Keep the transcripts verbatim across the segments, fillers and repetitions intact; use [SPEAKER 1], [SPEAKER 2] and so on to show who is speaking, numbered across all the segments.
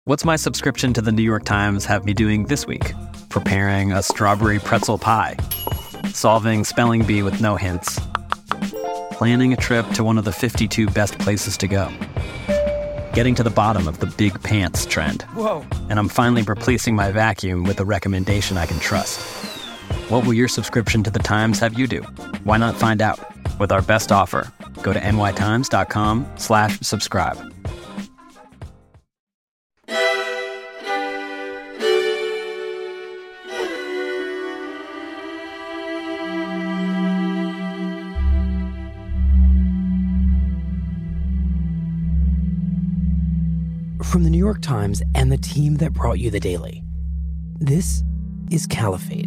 [SPEAKER 1] What's my subscription to the New York Times have me doing this week? Preparing a strawberry pretzel pie, solving spelling bee with no hints, planning a trip to one of the fifty-two best places to go, getting to the bottom of the big pants trend.
[SPEAKER 2] Whoa.
[SPEAKER 1] And I'm finally replacing my vacuum with a recommendation I can trust. What will your subscription to the Times have you do? Why not find out? With our best offer, go to nytimes.com slash subscribe.
[SPEAKER 3] From the New York Times and the team that brought you the Daily, this is Caliphate.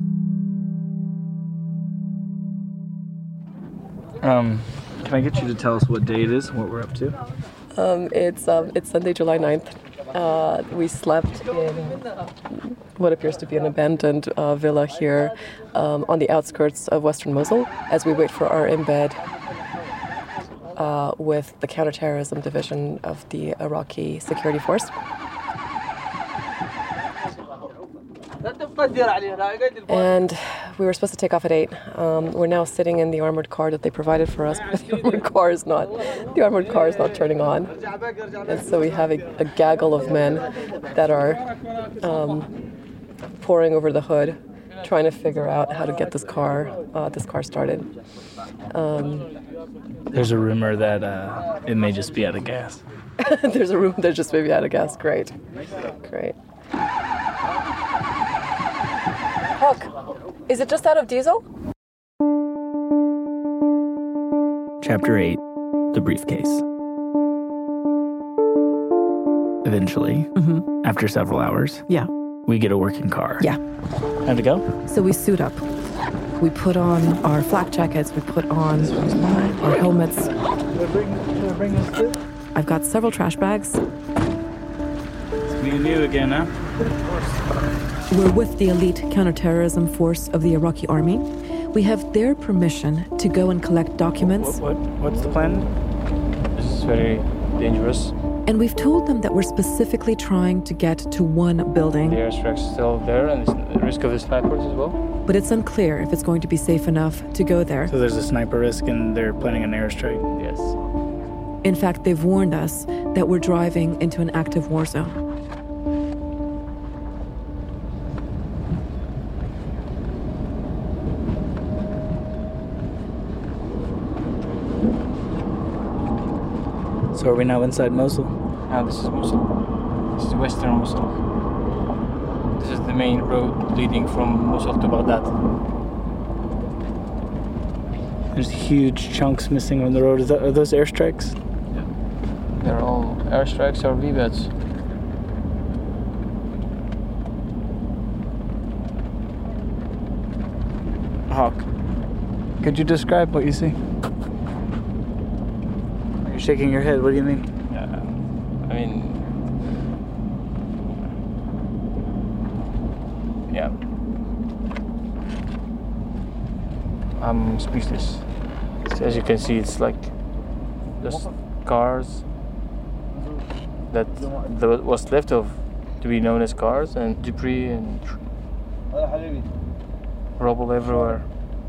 [SPEAKER 2] Um, can I get you to tell us what day it is and what we're up to?
[SPEAKER 4] Um, it's um, it's Sunday, July ninth. Uh, we slept in what appears to be an abandoned uh, villa here um, on the outskirts of Western Mosul as we wait for our embed uh, with the counterterrorism division of the Iraqi security force. And we were supposed to take off at eight. Um, we're now sitting in the armored car that they provided for us, but the armored car is not. The armored car is not turning on, and so we have a, a gaggle of men that are um, pouring over the hood, trying to figure out how to get this car, uh, this car started. Um,
[SPEAKER 2] There's a rumor that uh, it may just be out of gas.
[SPEAKER 4] there's a room. There's just maybe out of gas. Great, great. Huck, is it just out of diesel?
[SPEAKER 2] Chapter eight, The Briefcase. Eventually,
[SPEAKER 5] Mm-hmm.
[SPEAKER 2] after several hours,
[SPEAKER 5] Yeah.
[SPEAKER 2] we get a working car.
[SPEAKER 5] Yeah.
[SPEAKER 2] Time to go?
[SPEAKER 5] So we suit up. We put on our flak jackets. We put on our helmets. I've got several trash bags.
[SPEAKER 2] It's me and you again, huh?
[SPEAKER 5] We're with the elite counterterrorism force of the Iraqi army. We have their permission to go and collect documents.
[SPEAKER 2] What, what? What's the plan?
[SPEAKER 6] This is very dangerous.
[SPEAKER 5] And we've told them that we're specifically trying to get to one building.
[SPEAKER 6] The airstrike's still there, and the risk of the snipers as well.
[SPEAKER 5] But it's unclear if it's going to be safe enough to go there.
[SPEAKER 2] So there's a sniper risk and they're planning an airstrike.
[SPEAKER 6] Yes.
[SPEAKER 5] In fact, they've warned us that we're driving into an active war zone.
[SPEAKER 2] So are we now inside Mosul?
[SPEAKER 6] Now this is Mosul. This is Western Mosul. This is the main road leading from Mosul to Baghdad.
[SPEAKER 2] There's huge chunks missing on the road. Is that, are those airstrikes?
[SPEAKER 6] They're all airstrikes or V BATs.
[SPEAKER 2] Hawk, could you describe what you see? You're shaking your head. What do you mean?
[SPEAKER 6] Uh, I mean, yeah. I'm speechless. As you can see, it's like just cars that the, was left of to be known as cars, and debris and tr- rubble everywhere.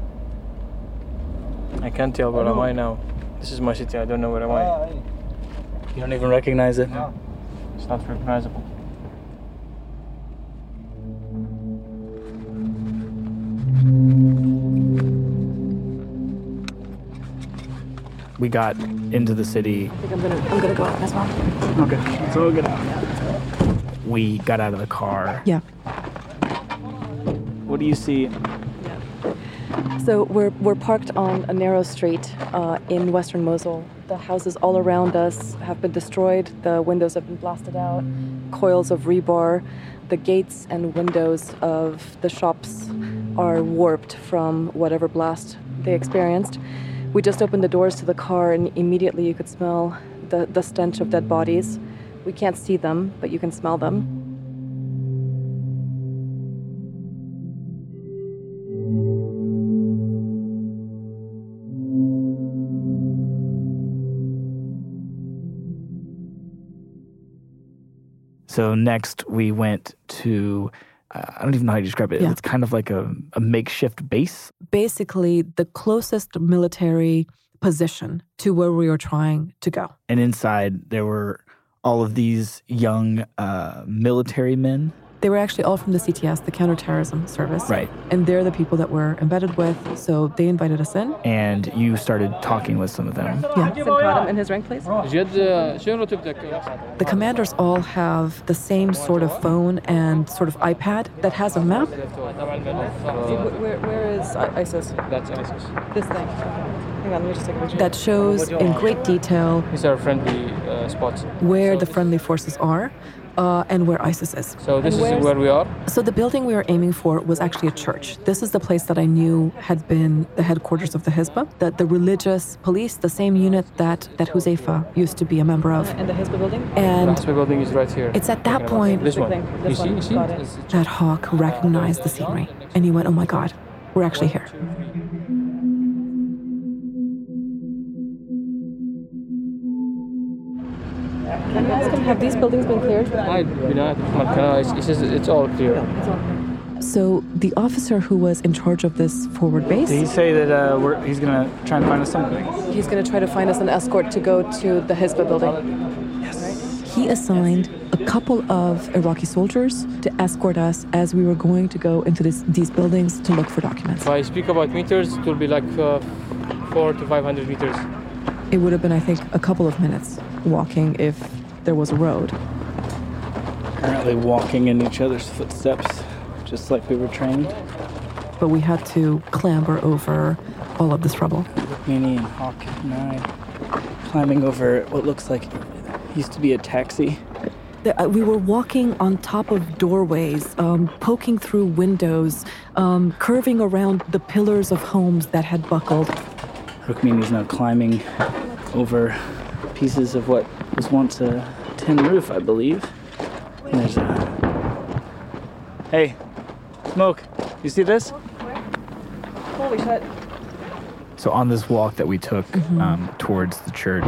[SPEAKER 6] I can't tell where am I now. This is my city. I don't know where am I.
[SPEAKER 2] You don't even recognize it?
[SPEAKER 6] It's not recognizable.
[SPEAKER 2] We got into the city.
[SPEAKER 5] I think I'm gonna, I'm gonna go out as well.
[SPEAKER 2] Okay, so we'll get out. We got out of the car.
[SPEAKER 5] Yeah.
[SPEAKER 2] What do you see?
[SPEAKER 4] So we're we're parked on a narrow street uh, in Western Mosul. The houses all around us have been destroyed. The windows have been blasted out. Coils of rebar. The gates and windows of the shops are warped from whatever blast they experienced. We just opened the doors to the car, and immediately you could smell the, the stench of dead bodies. We can't see them, but you can smell them.
[SPEAKER 2] so next we went to, uh, I don't even know how to describe it.
[SPEAKER 5] Yeah.
[SPEAKER 2] It's kind of like a, a makeshift base.
[SPEAKER 5] Basically, the closest military position to where we were trying to go.
[SPEAKER 2] And inside there were all of these young uh, military men.
[SPEAKER 5] They were actually all from the C T S, the Counterterrorism Service.
[SPEAKER 2] Right.
[SPEAKER 5] And they're the people that we're embedded with, so they invited us in.
[SPEAKER 2] And you started talking with some of them.
[SPEAKER 5] Yeah.
[SPEAKER 4] Simkadim and his rank, please.
[SPEAKER 5] The commanders all have the same sort of phone and sort of iPad that has a map.
[SPEAKER 4] Where, where is I- ISIS?
[SPEAKER 6] That's ISIS.
[SPEAKER 4] This thing. Hang on, let me just take a picture.
[SPEAKER 5] That shows in great detail
[SPEAKER 6] These are friendly uh, spots.
[SPEAKER 5] where
[SPEAKER 6] So
[SPEAKER 5] the
[SPEAKER 6] this-
[SPEAKER 5] friendly forces are uh, and where ISIS is.
[SPEAKER 6] So this
[SPEAKER 4] And
[SPEAKER 6] is
[SPEAKER 4] where's-
[SPEAKER 6] where we are.
[SPEAKER 5] So the building we were aiming for was actually a church. This is the place that I knew had been the headquarters of the Hizbah, that the religious police, the same unit that, that Huzaifa used to be a member of.
[SPEAKER 4] And the Hizbah building?
[SPEAKER 6] The
[SPEAKER 5] And
[SPEAKER 6] hospital building is right here.
[SPEAKER 5] it's at that point
[SPEAKER 6] This one.
[SPEAKER 4] Thing,
[SPEAKER 6] You
[SPEAKER 4] this
[SPEAKER 6] see?
[SPEAKER 4] one.
[SPEAKER 6] You see?
[SPEAKER 4] Got it.
[SPEAKER 6] It's-
[SPEAKER 5] that Hawk recognized the scenery and he went, oh my God, we're actually here.
[SPEAKER 4] Can you ask him, have these buildings been cleared?
[SPEAKER 6] I, you know, Marcana, it's, it's, it's all clear.
[SPEAKER 5] So the officer who was in charge of this forward base,
[SPEAKER 2] Did he say that uh, we're, he's going to try and find us something?
[SPEAKER 4] He's going to try to find us an escort to go to the Hizbah building.
[SPEAKER 5] he assigned a couple of Iraqi soldiers to escort us as we were going to go into this, these buildings to look for documents.
[SPEAKER 6] If I speak about meters, it will be like uh, four to five hundred meters.
[SPEAKER 5] It would have been, I think, a couple of minutes walking if there was a road.
[SPEAKER 2] Currently walking in each other's footsteps, just like we were trained.
[SPEAKER 5] But we had to clamber over all of this rubble.
[SPEAKER 2] Minnie and Hawk and I climbing over what looks like used to be a taxi.
[SPEAKER 5] The- uh, We were walking on top of doorways, um, poking through windows, um, curving around the pillars of homes that had buckled.
[SPEAKER 2] Rukmini's now climbing over pieces of what was once a tin roof, I believe. And there's a... Hey, Smoke, you see this?
[SPEAKER 4] Holy shit.
[SPEAKER 2] So on this walk that we took
[SPEAKER 5] Mm-hmm.
[SPEAKER 2] um, towards the church,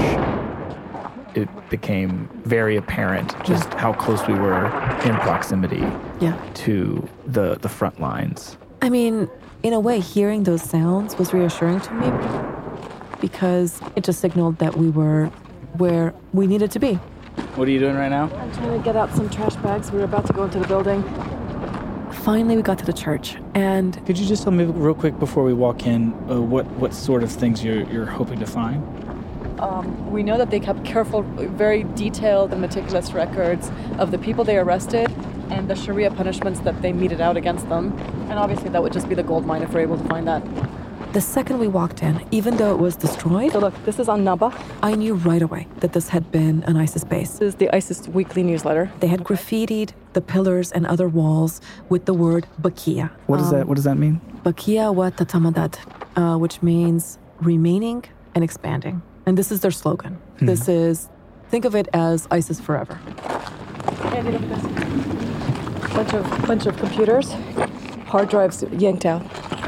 [SPEAKER 2] it became very apparent just how close we were in proximity
[SPEAKER 5] Yeah.
[SPEAKER 2] to the, the front lines.
[SPEAKER 5] I mean, in a way, hearing those sounds was reassuring to me because it just signaled that we were where we needed to be.
[SPEAKER 2] What are you doing right now?
[SPEAKER 4] I'm trying to get out some trash bags. We're about to go into the building.
[SPEAKER 5] Finally, we got to the church, and
[SPEAKER 2] Could you just tell me real quick before we walk in uh, what, what sort of things you're, you're hoping to find?
[SPEAKER 4] Um, we know that they kept careful, very detailed and meticulous records of the people they arrested and the Sharia punishments that they meted out against them. And obviously that would just be the gold mine if we're able to find that.
[SPEAKER 5] the second we walked in, even though it was destroyed,
[SPEAKER 4] So look, this is on Naba.
[SPEAKER 5] I knew right away that this had been an ISIS base.
[SPEAKER 4] This is the ISIS weekly newsletter.
[SPEAKER 5] They had graffitied the pillars and other walls with the word Bakia.
[SPEAKER 2] What does that What does that mean?
[SPEAKER 5] Bakia wa tatamadat, uh, which means remaining and expanding. And this is their slogan. This is, think of it as ISIS forever.
[SPEAKER 4] Andy, look at this. Bunch of bunch of computers, hard drives yanked out.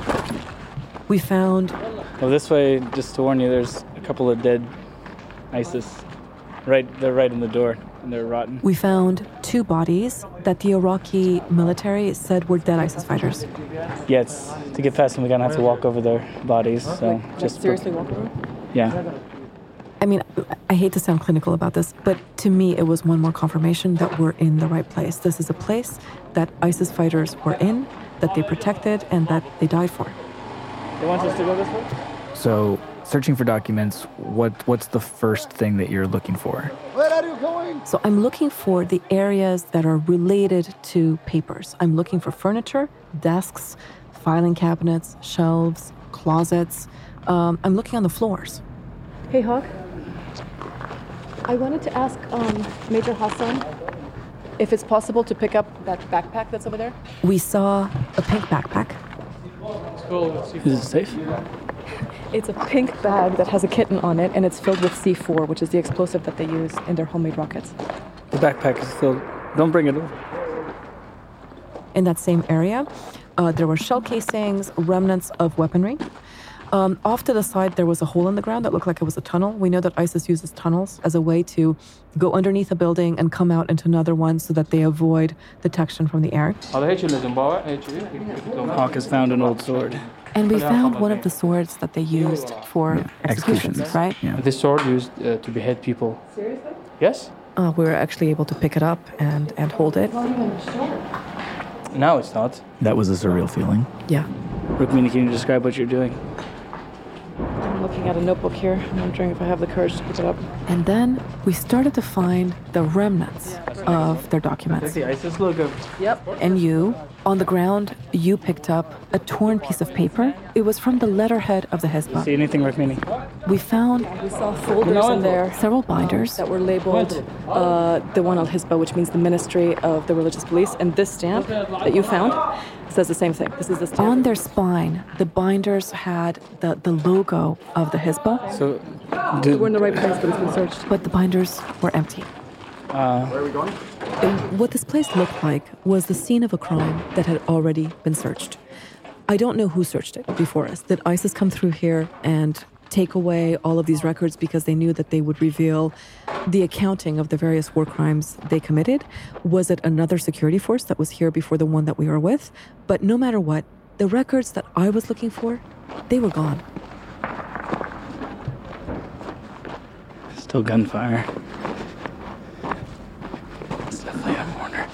[SPEAKER 5] We found
[SPEAKER 2] Well, this way, just to warn you, there's a couple of dead ISIS. Right, they're right in the door, and they're rotten.
[SPEAKER 5] we found two bodies that the Iraqi military said were dead ISIS fighters.
[SPEAKER 2] Yeah, it's, to get past them, we're gonna have to walk over their bodies. So
[SPEAKER 4] Like,
[SPEAKER 2] just
[SPEAKER 4] seriously, walk over.
[SPEAKER 2] yeah.
[SPEAKER 5] I mean, I hate to sound clinical about this, but to me, it was one more confirmation that we're in the right place. This is a place that ISIS fighters were in, that they protected, and that they died for.
[SPEAKER 2] They want us to go this way. So, searching for documents, what what's the first thing that you're looking for?
[SPEAKER 5] So I'm looking for the areas that are related to papers. I'm looking for furniture, desks, filing cabinets, shelves, closets. Um, I'm looking on the floors.
[SPEAKER 4] Hey, Hawk. I wanted to ask um, Major Hassan if it's possible to pick up that backpack that's over there.
[SPEAKER 5] We saw a pink backpack.
[SPEAKER 2] Is it safe?
[SPEAKER 4] It's a pink bag that has a kitten on it, and it's filled with C four, which is the explosive that they use in their homemade rockets.
[SPEAKER 2] The backpack is filled. Don't bring it over.
[SPEAKER 5] In that same area, uh, there were shell casings, remnants of weaponry. Um, off to the side, there was a hole in the ground that looked like it was a tunnel. We know that ISIS uses tunnels as a way to go underneath a building and come out into another one so that they avoid detection from the air.
[SPEAKER 2] Hawk has found an old sword.
[SPEAKER 5] And we found one of the swords that they used for yeah, executions, executions, right?
[SPEAKER 6] Yeah. This sword used uh, to behead people.
[SPEAKER 5] Seriously?
[SPEAKER 6] Yes.
[SPEAKER 5] Uh, we were actually able to pick it up and, and hold it.
[SPEAKER 6] No, it's not.
[SPEAKER 7] That was a surreal feeling.
[SPEAKER 5] Yeah.
[SPEAKER 2] Rukmini, can you describe what you're doing?
[SPEAKER 4] I'm looking at a notebook here. I'm wondering if I have the courage to pick it up.
[SPEAKER 5] And then we started to find the remnants of their documents.
[SPEAKER 6] That's the ISIS logo.
[SPEAKER 4] Yep.
[SPEAKER 5] And you, on the ground, you picked up a torn piece of paper. It was from the letterhead of the Hizbah.
[SPEAKER 2] See anything, Rukmini?
[SPEAKER 5] We found
[SPEAKER 4] We saw folders in there
[SPEAKER 5] several binders
[SPEAKER 4] that were labeled uh, the one al-Hizbah, which means the Ministry of the Religious Police. And this stamp that you found says the same thing. This is the stamp.
[SPEAKER 5] On their spine, the binders had the, the logo of the Hizbah.
[SPEAKER 2] So,
[SPEAKER 4] Did, we're in the right place, but it's been searched.
[SPEAKER 5] But the binders were empty.
[SPEAKER 2] Uh,
[SPEAKER 5] Where are we going? What this place looked like was the scene of a crime that had already been searched. I don't know who searched it before us. Did ISIS come through here and take away all of these records because they knew that they would reveal the accounting of the various war crimes they committed? Was it another security force that was here before the one that we were with? But no matter what, the records that I was looking for, they were gone.
[SPEAKER 2] Still gunfire. It's definitely a mourner.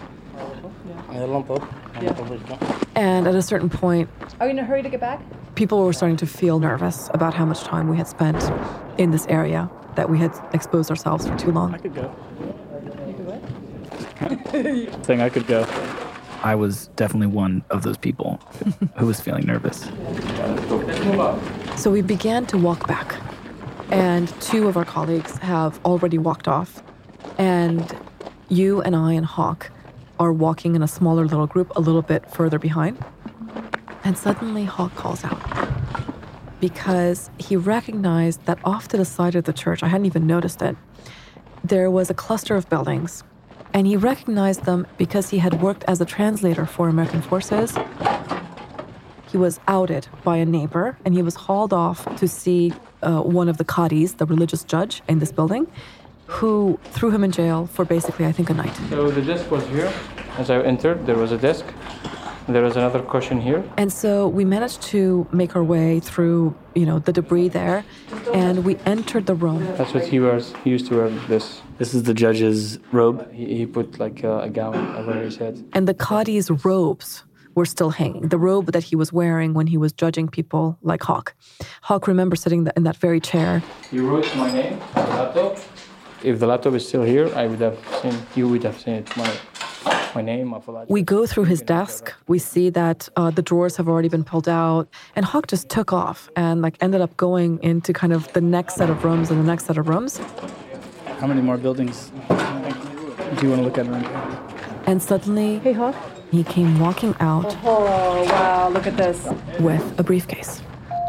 [SPEAKER 5] And at a certain point,
[SPEAKER 4] are you in a hurry to get back?
[SPEAKER 5] People were starting to feel nervous about how much time we had spent in this area, that we had exposed ourselves for too long.
[SPEAKER 2] I could go. You could what? Saying I could go.
[SPEAKER 7] I was definitely one of those people who was feeling nervous.
[SPEAKER 5] So we began to walk back, and two of our colleagues have already walked off, and you and I and Hawk are walking in a smaller little group a little bit further behind. And suddenly Hawk calls out because he recognized that off to the side of the church, I hadn't even noticed it, there was a cluster of buildings. And he recognized them because he had worked as a translator for American forces. He was outed by a neighbor, and he was hauled off to see uh, one of the qadis, the religious judge in this building, who threw him in jail for basically, I think, a night.
[SPEAKER 6] So the desk was here. As I entered, there was a desk. There was another cushion here.
[SPEAKER 5] And so we managed to make our way through, you know, the debris there, and we entered the room.
[SPEAKER 6] That's what he wears. He used to wear this.
[SPEAKER 2] This is the judge's robe.
[SPEAKER 6] He, he put like a, a gown over his head.
[SPEAKER 5] And the qadi's robes were still hanging. The robe that he was wearing when he was judging people like Hawk. Hawk remembers sitting in that very chair.
[SPEAKER 6] He wrote my name on the laptop. If the laptop is still here, I would have seen, you would have seen it. My, my name, my full address.
[SPEAKER 5] We go through his desk. We see that uh, the drawers have already been pulled out. And Hawk just took off and like ended up going into kind of the next set of rooms and the next set of rooms.
[SPEAKER 2] How many more buildings do you want to look at around here?
[SPEAKER 5] And suddenly,
[SPEAKER 4] hey, Hawk.
[SPEAKER 5] He came walking out.
[SPEAKER 4] Oh, wow, look at this.
[SPEAKER 5] With a briefcase.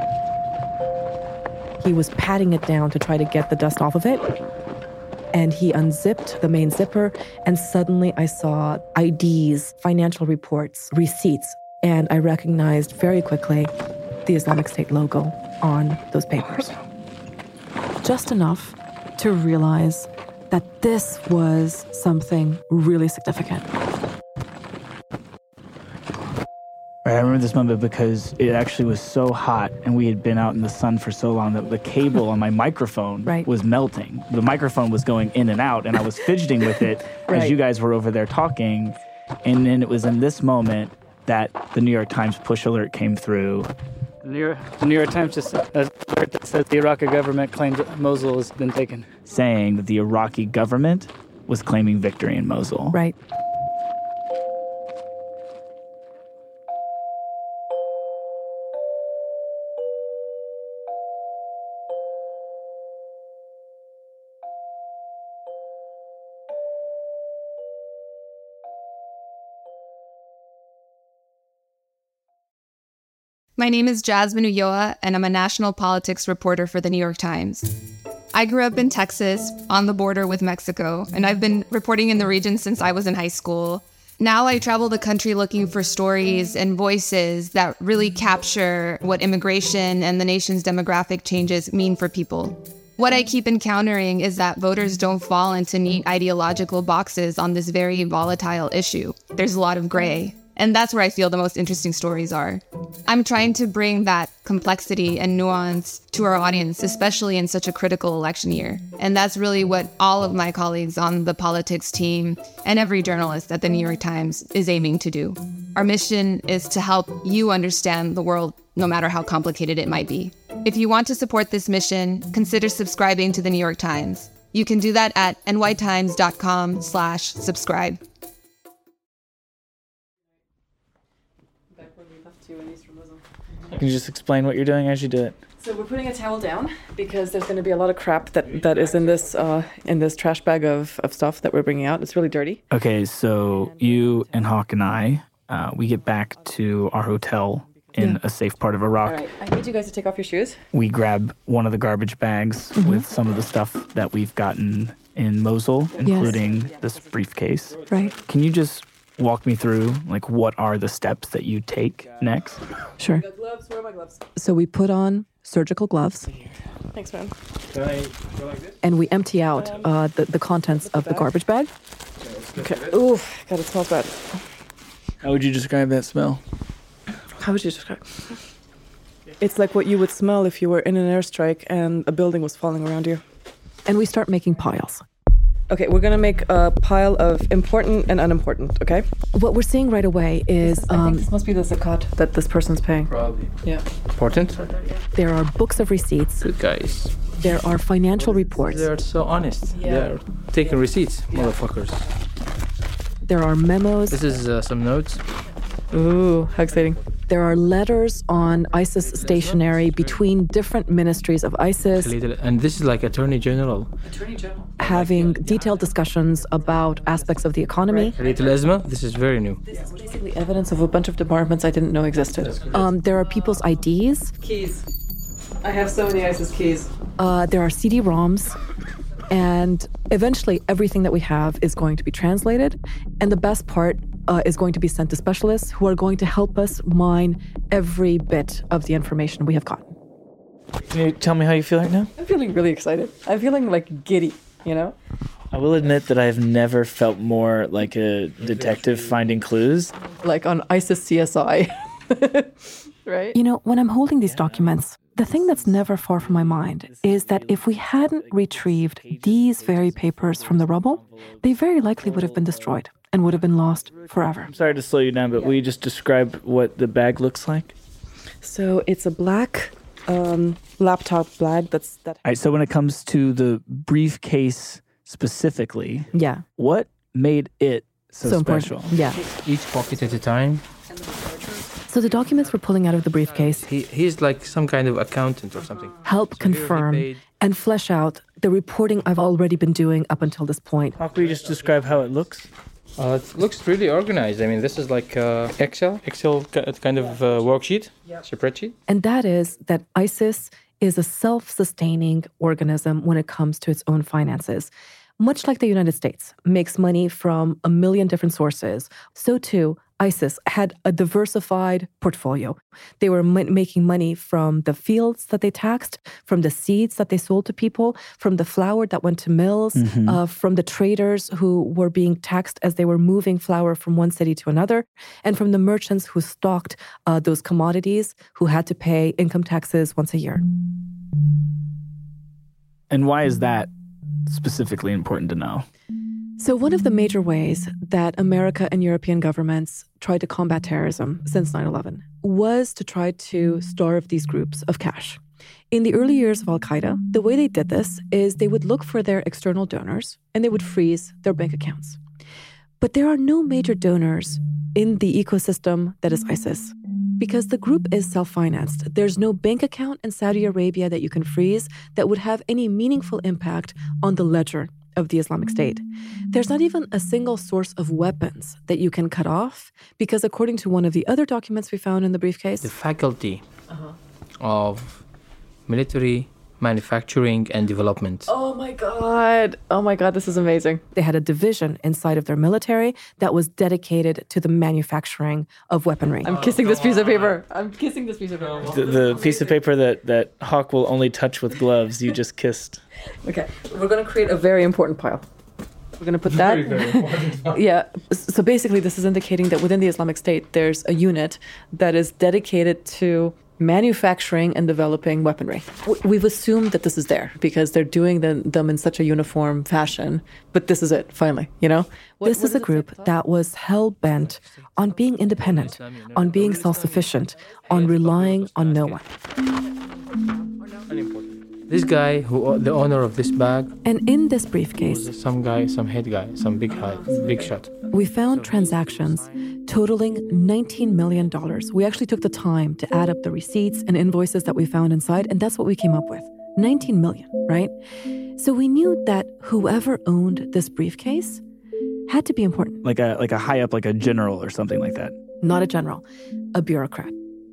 [SPEAKER 5] He was patting it down to try to get the dust off of it. And he unzipped the main zipper, and suddenly I saw I Ds, financial reports, receipts, and I recognized very quickly the Islamic State logo on those papers. Just enough to realize that this was something really significant.
[SPEAKER 2] I remember this moment because it actually was so hot and we had been out in the sun for so long that the cable on my microphone
[SPEAKER 5] right.
[SPEAKER 2] was melting. The microphone was going in and out and I was fidgeting with it right. as you guys were over there talking. And then it was in this moment that the New York Times push alert came through. The New York, the New York Times just uh, alert that says the Iraqi government claims that Mosul has been taken. Saying that the Iraqi government was claiming victory in Mosul.
[SPEAKER 5] Right.
[SPEAKER 8] My name is Jasmine Ulloa, and I'm a national politics reporter for the New York Times. I grew up in Texas, on the border with Mexico, and I've been reporting in the region since I was in high school. Now I travel the country looking for stories and voices that really capture what immigration and the nation's demographic changes mean for people. What I keep encountering is that voters don't fall into neat ideological boxes on this very volatile issue. There's a lot of gray. And that's where I feel the most interesting stories are. I'm trying to bring that complexity and nuance to our audience, especially in such a critical election year. And that's really what all of my colleagues on the politics team and every journalist at the New York Times is aiming to do. Our mission is to help you understand the world, no matter how complicated it might be. If you want to support this mission, consider subscribing to the New York Times. You can do that at nytimes.com slash subscribe.
[SPEAKER 2] Can you just explain what you're doing as you do it?
[SPEAKER 5] So we're putting a towel down because there's going to be a lot of crap that, that is in this uh, in this trash bag of, of stuff that we're bringing out. It's really dirty.
[SPEAKER 7] Okay, so you and Hawk and I, uh, we get back to our hotel in yeah. a safe part of Iraq.
[SPEAKER 5] All right, I need you guys to take off your shoes.
[SPEAKER 7] We grab one of the garbage bags mm-hmm. with some of the stuff that we've gotten in Mosul, including yes. this briefcase.
[SPEAKER 5] Right.
[SPEAKER 7] Can you just walk me through, like, what are the steps that you take next?
[SPEAKER 5] Sure.
[SPEAKER 4] Gloves. Where are my gloves?
[SPEAKER 5] So we put on surgical gloves.
[SPEAKER 4] Thanks, man.
[SPEAKER 6] Can I go like this?
[SPEAKER 5] And we empty out uh, the, the contents of the garbage bag.
[SPEAKER 4] Okay. Ooh, God, it smells bad.
[SPEAKER 2] How would you describe that smell?
[SPEAKER 4] How would you describe it? It's like what you would smell if you were in an airstrike and a building was falling around you.
[SPEAKER 5] And we start making piles.
[SPEAKER 4] Okay, we're going to make a pile of important and unimportant, okay?
[SPEAKER 5] What we're seeing right away is...
[SPEAKER 4] I
[SPEAKER 5] um,
[SPEAKER 4] think this must be the zakat that this person's paying.
[SPEAKER 6] Probably.
[SPEAKER 4] Yeah.
[SPEAKER 6] Important?
[SPEAKER 5] There are books of receipts.
[SPEAKER 6] Good guys.
[SPEAKER 5] There are financial reports.
[SPEAKER 6] They're so honest.
[SPEAKER 4] Yeah.
[SPEAKER 6] They're taking receipts,
[SPEAKER 4] Yeah.
[SPEAKER 6] motherfuckers.
[SPEAKER 5] There are memos.
[SPEAKER 6] This is uh, some notes.
[SPEAKER 4] Ooh, how exciting.
[SPEAKER 5] There are letters on ISIS stationery between different ministries of ISIS.
[SPEAKER 6] And this is like Attorney General.
[SPEAKER 4] Attorney General.
[SPEAKER 5] Having detailed discussions about aspects of the economy.
[SPEAKER 6] Little Esma, this is very new.
[SPEAKER 4] This is basically evidence of a bunch of departments I didn't know existed.
[SPEAKER 5] Um, there are people's I Ds.
[SPEAKER 4] Keys. I have so many ISIS keys.
[SPEAKER 5] Uh, there are C D ROMs. And eventually everything that we have is going to be translated. And the best part uh, is going to be sent to specialists who are going to help us mine every bit of the information we have gotten.
[SPEAKER 2] Can you tell me how you feel right now?
[SPEAKER 4] I'm feeling really excited. I'm feeling like giddy, you know?
[SPEAKER 2] I will admit that I've never felt more like a detective finding clues.
[SPEAKER 4] Like on ISIS C S I. Right?
[SPEAKER 5] You know, when I'm holding these documents, the thing that's never far from my mind is that if we hadn't retrieved these very papers from the rubble, they very likely would have been destroyed and would have been lost forever.
[SPEAKER 2] I'm sorry to slow you down, but will you just describe what the bag looks like?
[SPEAKER 4] So it's a black um, laptop bag that's... that.
[SPEAKER 7] All right, so when it comes to the briefcase specifically,
[SPEAKER 5] Yeah.
[SPEAKER 7] what made it so,
[SPEAKER 5] So
[SPEAKER 7] special?
[SPEAKER 5] important. Yeah.
[SPEAKER 6] Each pocket at a time.
[SPEAKER 5] So the documents we're pulling out of the briefcase
[SPEAKER 6] He He's like some kind of accountant or something.
[SPEAKER 5] help confirm and flesh out the reporting I've already been doing up until this point.
[SPEAKER 2] How can you just describe how it looks?
[SPEAKER 6] Uh, it looks really organized. I mean, this is like uh, Excel, Excel ki- kind of uh, worksheet, spreadsheet.
[SPEAKER 5] And that is that ISIS is a self-sustaining organism when it comes to its own finances. Much like the United States makes money from a million different sources, so too ISIS had a diversified portfolio. They were m- making money from the fields that they taxed, from the seeds that they sold to people, from the flour that went to mills,
[SPEAKER 7] Mm-hmm.
[SPEAKER 5] uh, from the traders who were being taxed as they were moving flour from one city to another, and from the merchants who stocked uh, those commodities, who had to pay income taxes once a year.
[SPEAKER 7] And why is that specifically important to know?
[SPEAKER 5] So one of the major ways that America and European governments tried to combat terrorism since nine eleven was to try to starve these groups of cash. In the early years of Al-Qaeda, the way they did this is they would look for their external donors and they would freeze their bank accounts. But there are no major donors in the ecosystem that is ISIS because the group is self-financed. There's no bank account in Saudi Arabia that you can freeze that would have any meaningful impact on the ledger of the Islamic State. There's not even a single source of weapons that you can cut off because according to one of the other documents we found in the briefcase,
[SPEAKER 6] The faculty uh-huh. of military manufacturing and development.
[SPEAKER 5] Oh my God. Oh my God, this is amazing. They had a division inside of their military that was dedicated to the manufacturing of weaponry. I'm kissing this piece of paper. I'm kissing this piece of paper.
[SPEAKER 2] The, the piece of paper that, that Hawk will only touch with gloves, you just kissed.
[SPEAKER 5] Okay, we're going to create a very important pile. We're going to put that.
[SPEAKER 6] Very, very important.
[SPEAKER 5] Yeah, so basically this is indicating that within the Islamic State, there's a unit that is dedicated to manufacturing and developing weaponry. We've assumed that this is there because they're doing them, them in such a uniform fashion, but this is it, finally, you know? What, this what is a group that was hell-bent on being independent, on being self-sufficient, on relying on no one.
[SPEAKER 6] This guy, who the owner of this bag,
[SPEAKER 5] and in this briefcase,
[SPEAKER 6] some guy, some head guy, some big guy, big shot.
[SPEAKER 5] We found transactions totaling nineteen million dollars. We actually took the time to add up the receipts and invoices that we found inside, and that's what we came up with. nineteen million, right? So we knew that whoever owned this briefcase had to be important.
[SPEAKER 2] Like a like a high up, like a general or something like that.
[SPEAKER 5] Not a general, a bureaucrat.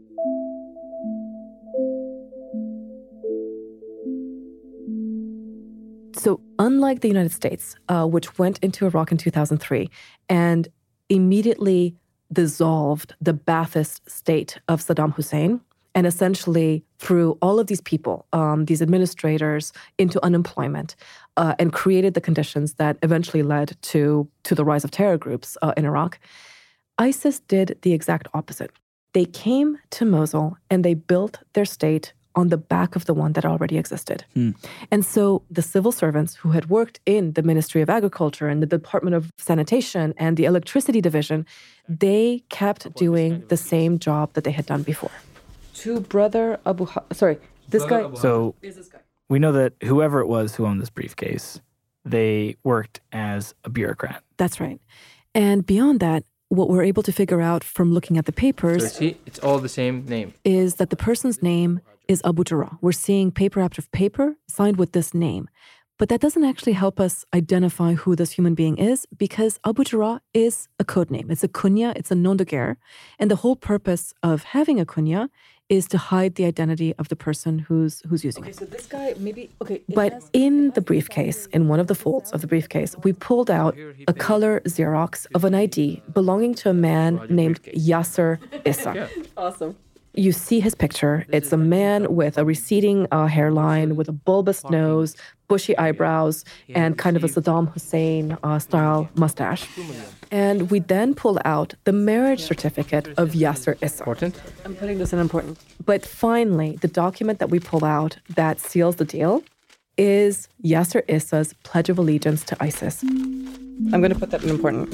[SPEAKER 5] So unlike the United States, uh, which went into Iraq in two thousand three and immediately dissolved the Ba'athist state of Saddam Hussein and essentially threw all of these people, um, these administrators, into unemployment uh, and created the conditions that eventually led to, to the rise of terror groups uh, in Iraq, ISIS did the exact opposite. They came to Mosul and they built their state on the back of the one that already existed. Hmm. And so the civil servants who had worked in the Ministry of Agriculture and the Department of Sanitation and the Electricity Division, they kept doing the same job that they had done before. To brother Abu, ha- sorry, this guy.
[SPEAKER 2] So we know that whoever it was who owned this briefcase, they worked as a bureaucrat.
[SPEAKER 5] That's right. And beyond that, what we're able to figure out from looking at the papers,
[SPEAKER 6] so see, it's all the same name,
[SPEAKER 5] is that the person's name is Abu Jarrah. We're seeing paper after paper signed with this name. But that doesn't actually help us identify who this human being is because Abu Jarrah is a code name. It's a kunya, it's a nom de guerre. And the whole purpose of having a kunya is to hide the identity of the person who's who's using
[SPEAKER 4] okay,
[SPEAKER 5] it.
[SPEAKER 4] So this guy maybe okay.
[SPEAKER 5] But has, in the briefcase, in one of the folds of the briefcase, we pulled out a color Xerox of an I D belonging to a man named Yasser Issa.
[SPEAKER 4] Awesome.
[SPEAKER 5] You see his picture. It's a man with a receding uh, hairline, with a bulbous nose, bushy eyebrows, and kind of a Saddam Hussein uh, style mustache. And we then pull out the marriage certificate of Yasser Issa.
[SPEAKER 6] Important.
[SPEAKER 5] I'm putting this in important. But finally, the document that we pull out that seals the deal is Yasser Issa's Pledge of Allegiance to ISIS. I'm going to put that in important.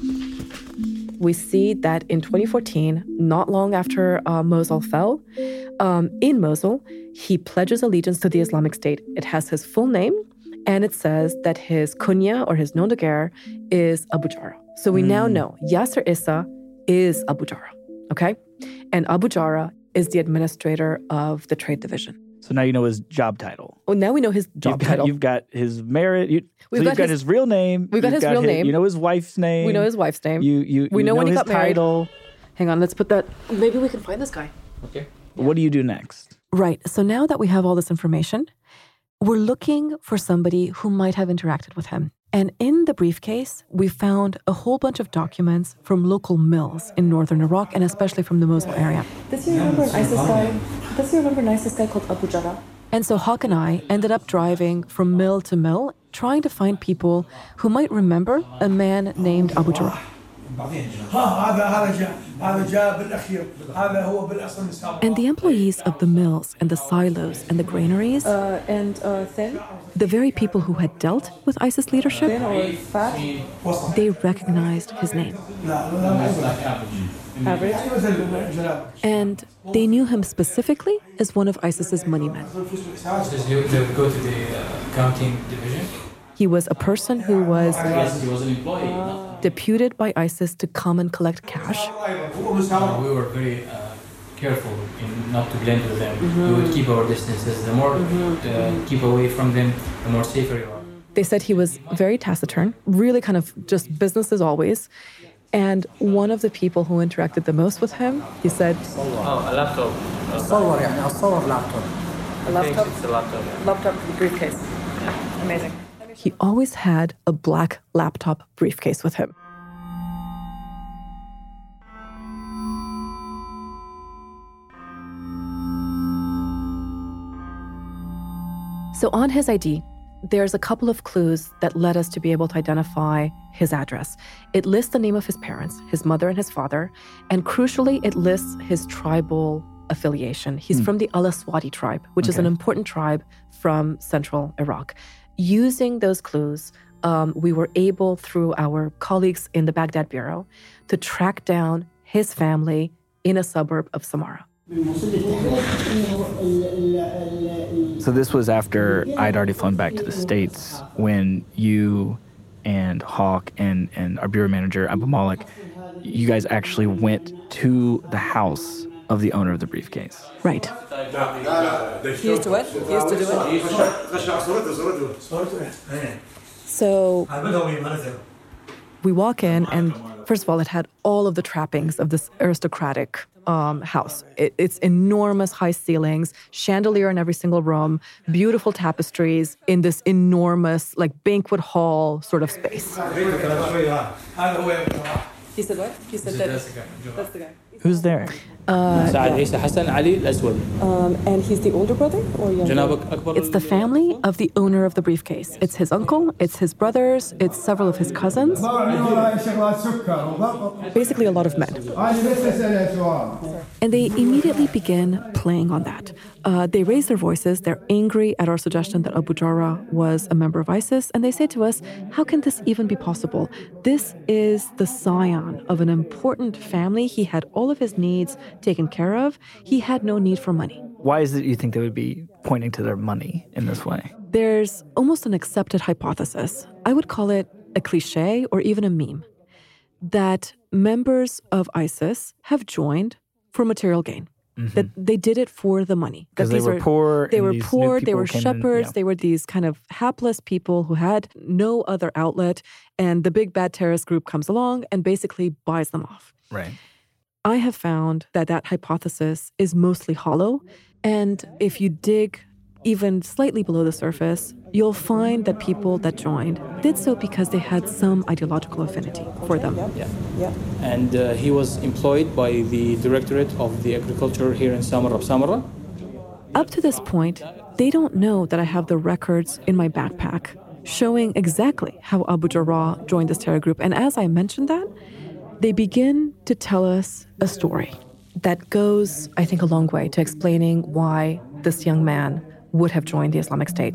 [SPEAKER 5] We see that in twenty fourteen, not long after uh, Mosul fell, um, in Mosul, he pledges allegiance to the Islamic State. It has his full name, and it says that his kunya, or his nom de guerre, is Abu Jarrah. So we mm. now know Yasser Issa is Abu Jarrah, okay? And Abu Jarrah is the administrator of the trade division.
[SPEAKER 2] So now you know his job title.
[SPEAKER 5] Oh, now we know his job
[SPEAKER 2] you've got,
[SPEAKER 5] title.
[SPEAKER 2] You've got his marriage. You,
[SPEAKER 5] we've
[SPEAKER 2] so
[SPEAKER 5] got
[SPEAKER 2] you've got
[SPEAKER 5] his,
[SPEAKER 2] his real name.
[SPEAKER 5] We've got
[SPEAKER 2] you've
[SPEAKER 5] his
[SPEAKER 2] got
[SPEAKER 5] real
[SPEAKER 2] his,
[SPEAKER 5] name.
[SPEAKER 2] You know his wife's name.
[SPEAKER 5] We know his wife's name.
[SPEAKER 2] You you.
[SPEAKER 5] We
[SPEAKER 2] you
[SPEAKER 5] know,
[SPEAKER 2] know
[SPEAKER 5] when he
[SPEAKER 2] his
[SPEAKER 5] got married.
[SPEAKER 2] title.
[SPEAKER 5] Hang on, let's put that. Maybe we can find this guy.
[SPEAKER 6] Okay.
[SPEAKER 2] What do you do next?
[SPEAKER 5] Right. So now that we have all this information, we're looking for somebody who might have interacted with him. And in the briefcase, we found a whole bunch of documents from local mills in northern Iraq and especially from the Mosul area.
[SPEAKER 4] Does you remember an ISIS guy? Does you remember an ISIS guy called Abu Jarrah?
[SPEAKER 5] And so Hawk and I ended up driving from mill to mill, trying to find people who might remember a man named Abu Jarrah. And the employees of the mills and the silos and the granaries,
[SPEAKER 4] uh, and uh, thin,
[SPEAKER 5] the very people who had dealt with ISIS leadership,
[SPEAKER 4] thin or fat,
[SPEAKER 5] they recognized his name.
[SPEAKER 4] Average.
[SPEAKER 5] And they knew him specifically as one of ISIS's money men.
[SPEAKER 9] Does he go to the uh, accounting division?
[SPEAKER 5] He was a person who was
[SPEAKER 9] Yes, he was an employee. Uh,
[SPEAKER 5] deputed by ISIS to come and collect cash.
[SPEAKER 9] we were very uh, careful in not to blend with them. Mm-hmm. We would keep our distances. The more mm-hmm. uh, keep away from them, the more safer you are.
[SPEAKER 5] They said he was very taciturn, really kind of just business as always. And one of the people who interacted the most with him, he said,
[SPEAKER 6] Oh, a laptop.
[SPEAKER 10] صور يعني أصور laptop.
[SPEAKER 5] A laptop?
[SPEAKER 6] It's a laptop. Yeah.
[SPEAKER 5] Laptop, briefcase. Yeah. Amazing. He always had a black laptop briefcase with him. So on his I D, there's a couple of clues that led us to be able to identify his address. It lists the name of his parents, his mother and his father, and crucially, it lists his tribal affiliation. He's hmm. from the Al-Aswadi tribe, which okay. is an important tribe from central Iraq. Using those clues, um, we were able, through our colleagues in the Baghdad Bureau, to track down his family in a suburb of Samarra.
[SPEAKER 7] So this was after I'd already flown back to the States when you and Hawk and, and our bureau manager, Abu Malik, you guys actually went to the house of the owner of the briefcase.
[SPEAKER 5] Right.
[SPEAKER 10] He used to what? He used to do it?
[SPEAKER 5] So we walk in, and first of all, it had all of the trappings of this aristocratic um, house. It, it's enormous high ceilings, chandelier in every single room, beautiful tapestries in this enormous, like, banquet hall sort of space.
[SPEAKER 10] He said what? He said that. That's the guy.
[SPEAKER 7] Who's there?
[SPEAKER 5] Uh,
[SPEAKER 6] Saad Isa Hassan Ali Al-Aswad.
[SPEAKER 5] Um, and he's the older brother or younger? It's the family of the owner of the briefcase. It's his uncle, it's his brothers, it's several of his cousins. Basically a lot of men. And they immediately begin playing on that. Uh, they raise their voices, they're angry at our suggestion that Abu Jarrah was a member of ISIS, and they say to us, how can this even be possible? This is the scion of an important family. He had all of his needs taken care of. He had no need for money.
[SPEAKER 7] Why is it you think they would be pointing to their money in this way?
[SPEAKER 5] There's almost an accepted hypothesis. I would call it a cliche or even a meme, that members of ISIS have joined for material gain. Mm-hmm. That they did it for the money.
[SPEAKER 7] Because they were are, poor.
[SPEAKER 5] They were poor. They were shepherds. In, yeah. They were these kind of hapless people who had no other outlet. And the big bad terrorist group comes along and basically buys them off.
[SPEAKER 7] Right.
[SPEAKER 5] I have found that that hypothesis is mostly hollow. And if you dig even slightly below the surface, you'll find that people that joined did so because they had some ideological affinity for them.
[SPEAKER 6] Yeah. Yeah. And uh, he was employed by the Directorate of the Agriculture here in Samarra, Samarra.
[SPEAKER 5] Up to this point, they don't know that I have the records in my backpack showing exactly how Abu Jarrah joined this terror group. And as I mentioned that, they begin to tell us a story that goes, I think, a long way to explaining why this young man would have joined the Islamic State.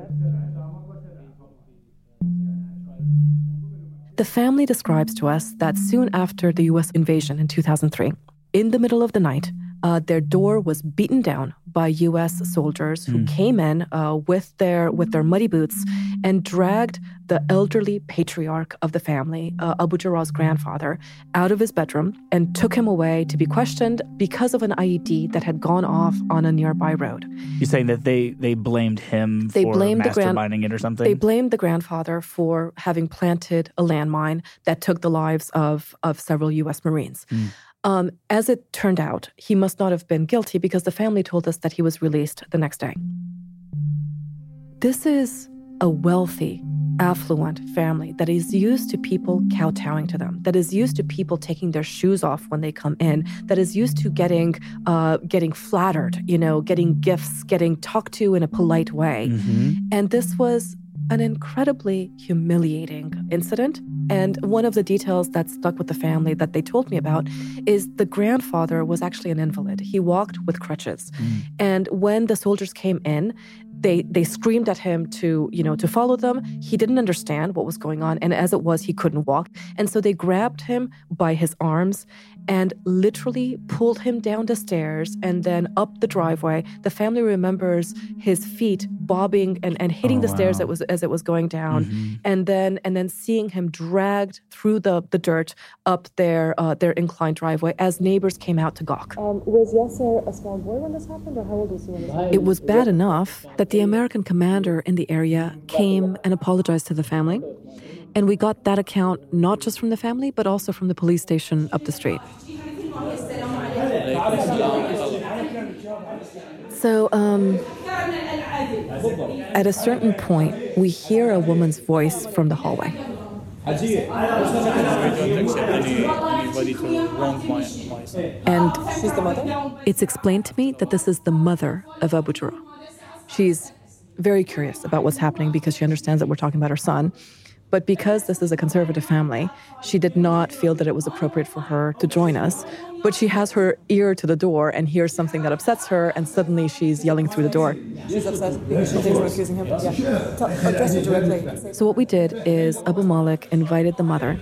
[SPEAKER 5] The family describes to us that soon after the U S invasion in two thousand three, in the middle of the night, uh, their door was beaten down by U S soldiers who mm. came in uh, with their with their muddy boots and dragged the elderly patriarch of the family, uh, Abu Jarrah's grandfather, out of his bedroom and took him away to be questioned because of an I E D that had gone off on a nearby road.
[SPEAKER 7] You're saying that they, they blamed him
[SPEAKER 5] they
[SPEAKER 7] for
[SPEAKER 5] blamed
[SPEAKER 7] masterminding
[SPEAKER 5] the gran-
[SPEAKER 7] it or something?
[SPEAKER 5] They blamed the grandfather for having planted a landmine that took the lives of, of several U S Marines. Mm. Um, as it turned out, he must not have been guilty because the family told us that he was released the next day. This is a wealthy, affluent family that is used to people kowtowing to them, that is used to people taking their shoes off when they come in, that is used to getting uh, getting flattered, you know, getting gifts, getting talked to in a polite way. Mm-hmm. And this was an incredibly humiliating incident. And one of the details that stuck with the family that they told me about is the grandfather was actually an invalid. He walked with crutches. Mm. And when the soldiers came in, They they screamed at him to, you know, to follow them. He didn't understand what was going on. And as it was, he couldn't walk. And so they grabbed him by his arms and literally pulled him down the stairs and then up the driveway. The family remembers his feet bobbing and, and hitting oh, the wow. stairs as, was, as it was going down. Mm-hmm. And then and then seeing him dragged through the, the dirt up their, uh, their inclined driveway as neighbors came out to gawk.
[SPEAKER 4] Um, was Yasser a small boy when this happened, or how old was he when this happened?
[SPEAKER 5] It was bad enough that the American commander in the area came and apologized to the family. And we got that account not just from the family, but also from the police station up the street. So, um, at a certain point, we hear a woman's voice from the hallway.
[SPEAKER 2] I don't accept any, anybody to wrong my, my son.
[SPEAKER 5] And she's the mother? It's explained to me that this is the mother of Abu Jarrah. She's very curious about what's happening because she understands that we're talking about her son. But because this is a conservative family, she did not feel that it was appropriate for her to join us. But she has her ear to the door and hears something that upsets her, and suddenly she's yelling through the door.
[SPEAKER 10] She's upset because she thinks we're accusing him. Yeah. Tell, address it directly.
[SPEAKER 5] So what we did is Abu Malik invited the mother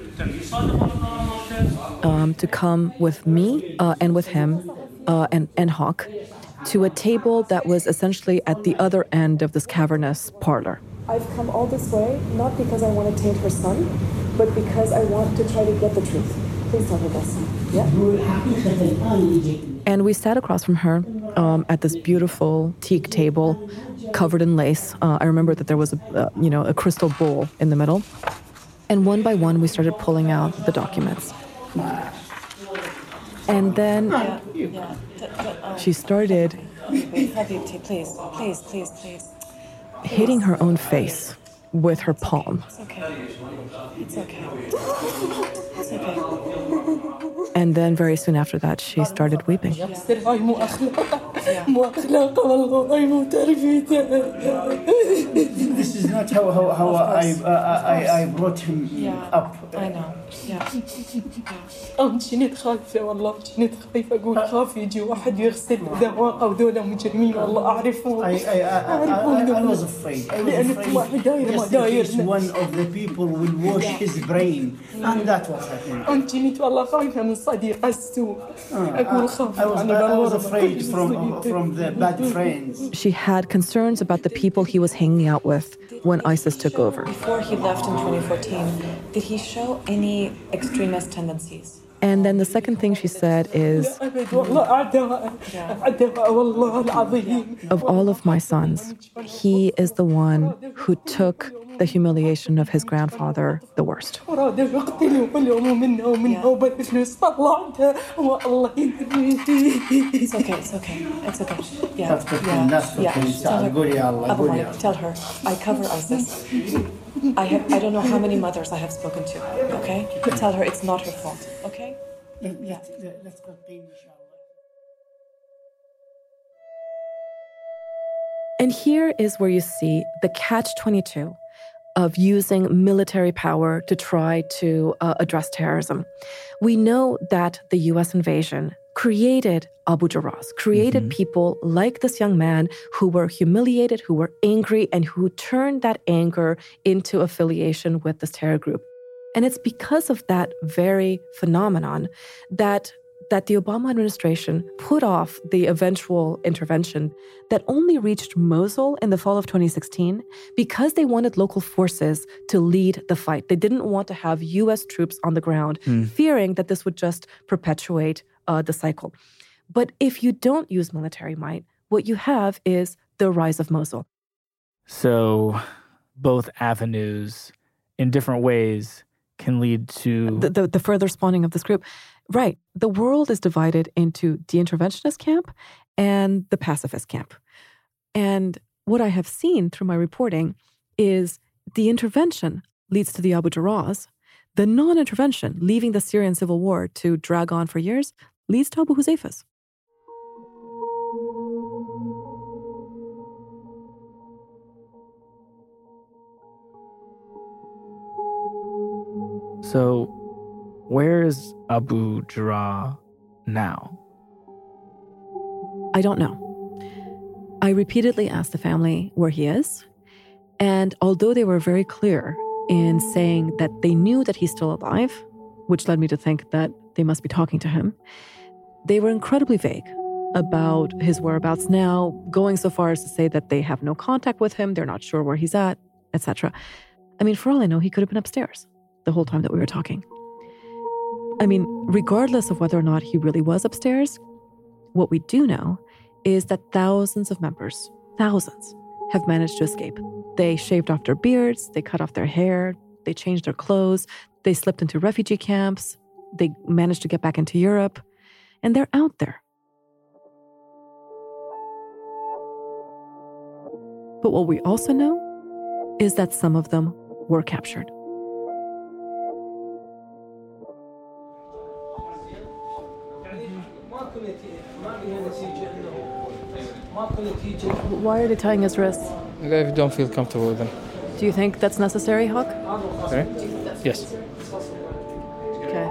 [SPEAKER 5] um, to come with me uh, and with him uh, and, and Hawk to a table that was essentially at the other end of this cavernous parlor.
[SPEAKER 4] I've come all this way, not because I want to taint her son, but because I want to try to get the truth. Please tell her this. Yeah?
[SPEAKER 5] And we sat across from her um, at this beautiful teak table covered in lace. Uh, I remember that there was a, uh, you know, a crystal bowl in the middle. And one by one, we started pulling out the documents. And then
[SPEAKER 10] Yeah, yeah. T- t- uh,
[SPEAKER 5] she started
[SPEAKER 10] Habibti, please, please, please, please.
[SPEAKER 5] hitting her own face with her palm.
[SPEAKER 10] It's okay. It's okay. It's okay.
[SPEAKER 5] And then very soon after that, she started weeping.
[SPEAKER 11] This is not how, how, how I, uh, I, I brought him
[SPEAKER 10] Yeah,
[SPEAKER 11] up.
[SPEAKER 10] I know. Yeah.
[SPEAKER 12] أم جنيت خايفة والله جنيت خايفة أقول خاف يجي واحد يغسل ذواق وذولا مجرمين والله أعرفهم
[SPEAKER 11] I, I, I, I, I was afraid. I was afraid. Just in case one of the people will wash his brain, and that was happening.
[SPEAKER 12] أم جنيت والله خايفة من صديق السوء أقول خاف
[SPEAKER 11] I was, I was afraid from, from the bad friends.
[SPEAKER 5] She had concerns about the people he was hanging out with when ISIS took over.
[SPEAKER 10] Before he left in twenty fourteen, did he show any extremist tendencies?
[SPEAKER 5] And then the second thing she said is,
[SPEAKER 12] أبد والله أعداء أعداء والله العظيم.
[SPEAKER 5] of all of my sons, he is the one who took the humiliation of his grandfather the worst.
[SPEAKER 12] أراد يقتله واليوم منا ومنها وبالفلوس طلعتها والله
[SPEAKER 10] It's okay, it's okay, it's okay. Yeah, yeah, yeah. Tell her, Abu Malik, tell her, I cover ISIS. I have, I don't know how many mothers I have spoken to, okay? Tell her it's not her fault, okay? Yeah.
[SPEAKER 11] Let's continue, inshallah.
[SPEAKER 5] And here is where you see the catch twenty-two of using military power to try to uh, address terrorism. We know that the U S invasion created Abu Jarrahs, created mm-hmm. people like this young man who were humiliated, who were angry, and who turned that anger into affiliation with this terror group. And it's because of that very phenomenon that that the Obama administration put off the eventual intervention that only reached Mosul in the fall of twenty sixteen because they wanted local forces to lead the fight. They didn't want to have U S troops on the ground, mm. fearing that this would just perpetuate uh, the cycle. But if you don't use military might, what you have is the rise of Mosul.
[SPEAKER 7] So both avenues in different ways can lead to...
[SPEAKER 5] The, the, the further spawning of this group. Right. The world is divided into the interventionist camp and the pacifist camp. And what I have seen through my reporting is the intervention leads to the Abu Jarrahs. The non-intervention, leaving the Syrian civil war to drag on for years, leads to Abu Huzaifas.
[SPEAKER 7] So, where is Abu Jarrah now?
[SPEAKER 5] I don't know. I repeatedly asked the family where he is, and although they were very clear in saying that they knew that he's still alive, which led me to think that they must be talking to him, they were incredibly vague about his whereabouts now, going so far as to say that they have no contact with him, they're not sure where he's at, et cetera. I mean, for all I know, he could have been upstairs the whole time that we were talking. I mean, regardless of whether or not he really was upstairs, what we do know is that thousands of members, thousands, have managed to escape. They shaved off their beards, they cut off their hair, they changed their clothes, they slipped into refugee camps, they managed to get back into Europe, and they're out there. But what we also know is that some of them were captured. Why are they tying his wrists?
[SPEAKER 6] I don't feel comfortable with them.
[SPEAKER 5] Do you think that's necessary, Hawk?
[SPEAKER 6] Sorry? Yes.
[SPEAKER 5] Okay.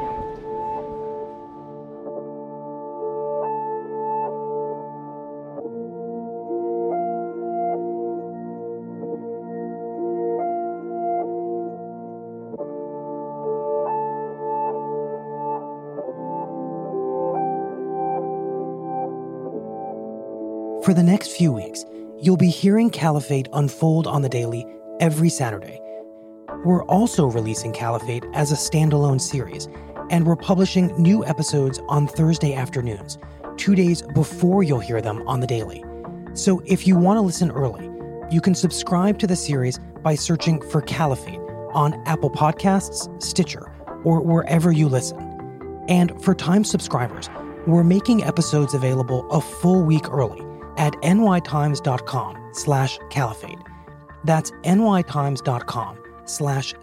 [SPEAKER 3] For the next few weeks, you'll be hearing Caliphate unfold on the daily every Saturday. We're also releasing Caliphate as a standalone series, and we're publishing new episodes on Thursday afternoons, two days before you'll hear them on the daily. So if you want to listen early, you can subscribe to the series by searching for Caliphate on Apple Podcasts, Stitcher, or wherever you listen. And for Time subscribers, we're making episodes available a full week early at nytimes.com slash caliphate. That's nytimes.com slash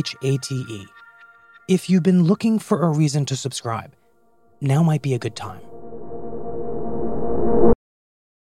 [SPEAKER 3] C-A-L-I-P-H-A-T-E. If you've been looking for a reason to subscribe, now might be a good time.